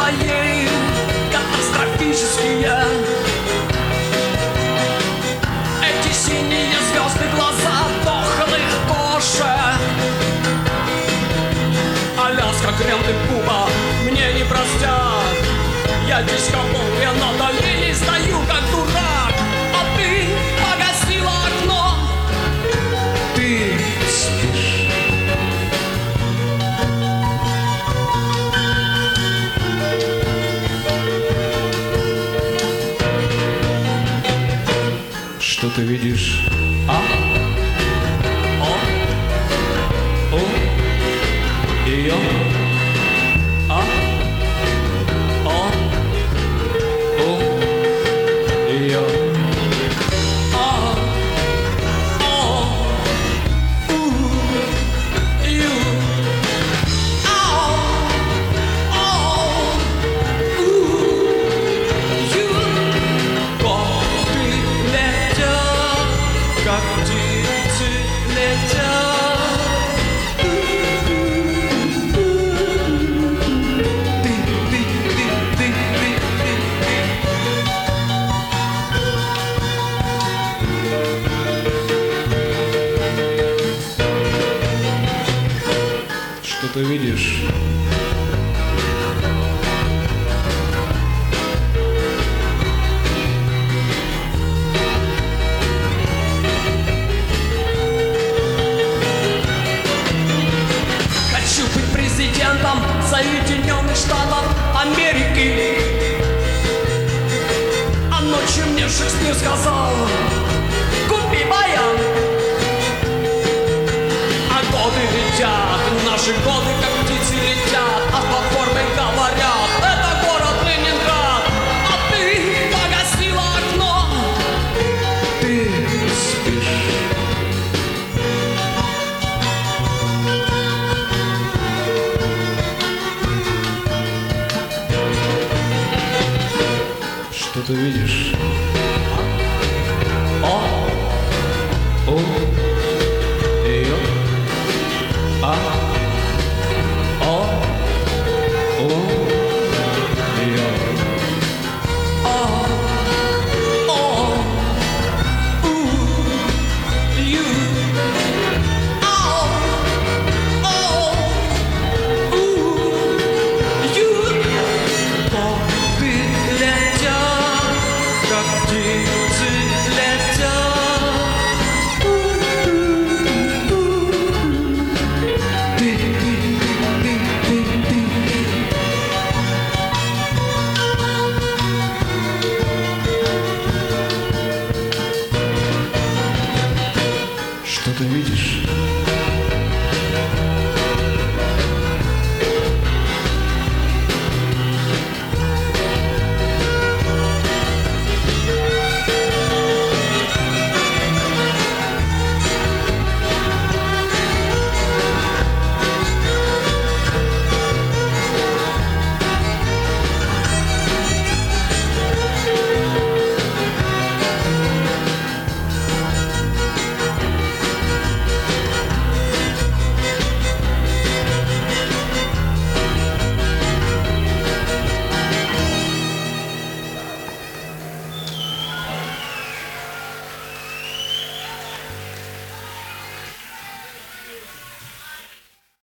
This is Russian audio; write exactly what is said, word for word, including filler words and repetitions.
твои катастрофические. Эти синие звезды, глаза дохлых кошек. Аляска, крем и Куба мне не простят. Я диско-поле на долине стою, как дурак. А ты погасила окно. Ты спишь. Что ты видишь? А? О? О? Ее? А? О? О? Ее? А? О? У? Ю? А? О? У? Ю? Годы летят, как птицы летят. Ты, ты, ты, ты, ты, ты, ты. Что ты видишь? Хочу быть президентом Соединенных Штатов Америки. А ночью мне Шекспир сказал: купи баян. А годы летят, наши годы как птицы летят. А платформы говорят: это город Ленинград. А ты погасила окно. Ты спишь. Что ты видишь?